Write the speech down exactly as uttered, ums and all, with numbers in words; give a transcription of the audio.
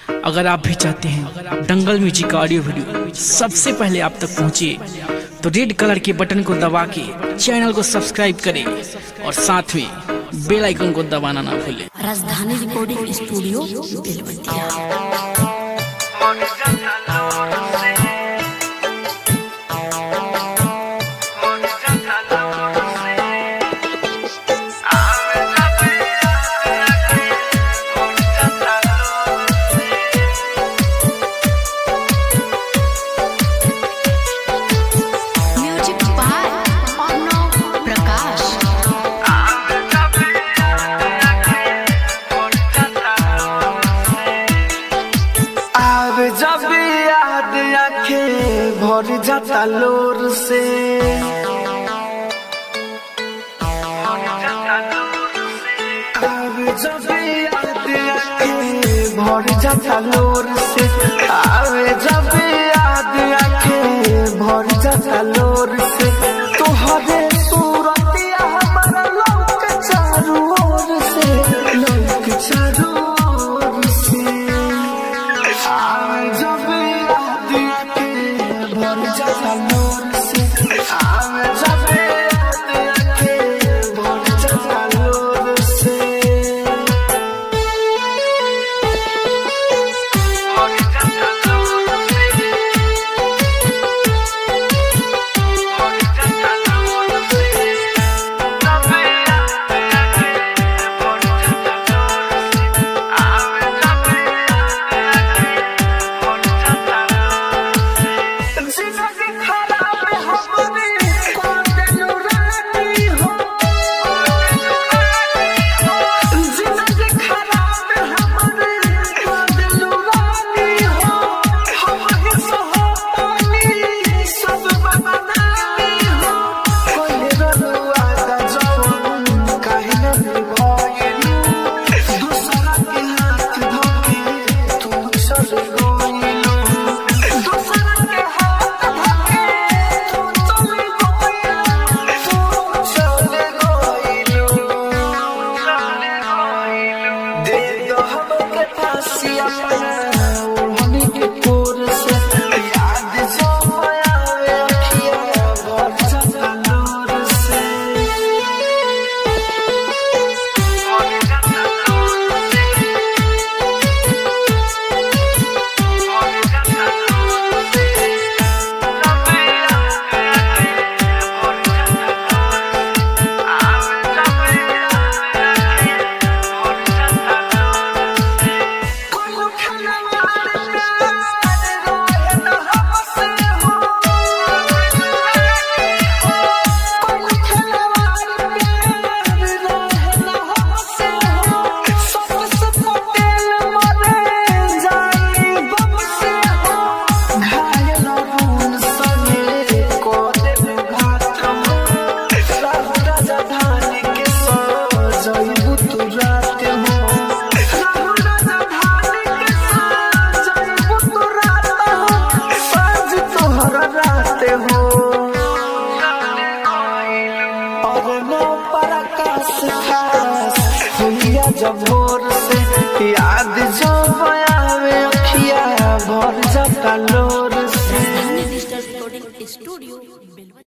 अगर आप भी चाहते हैं दंगल म्यूजिक का ऑडियो वीडियो सबसे पहले आप तक पहुंचे तो रेड कलर के बटन को दबा के चैनल को सब्सक्राइब करें और साथ में बेल आइकन को दबाना ना भूलें। राजधानी रिकॉर्डिंग स्टूडियो बेलवतिया। जब याद आंखें भर जाता लोर से, आवे जब याद आंखें भर जाता लोर से, आवे जब याद आंखें भर जाता लोर से, तुहरे सूरतिया हमारा लौक चारों ओर से, लौक चारों ओर से। आवे जब याद आंखें भर जाता लोर से, आवे जब याद आंखें भर जाता लोर से। जब भोर से याद जो आवे अखिया भर जाता लोर से।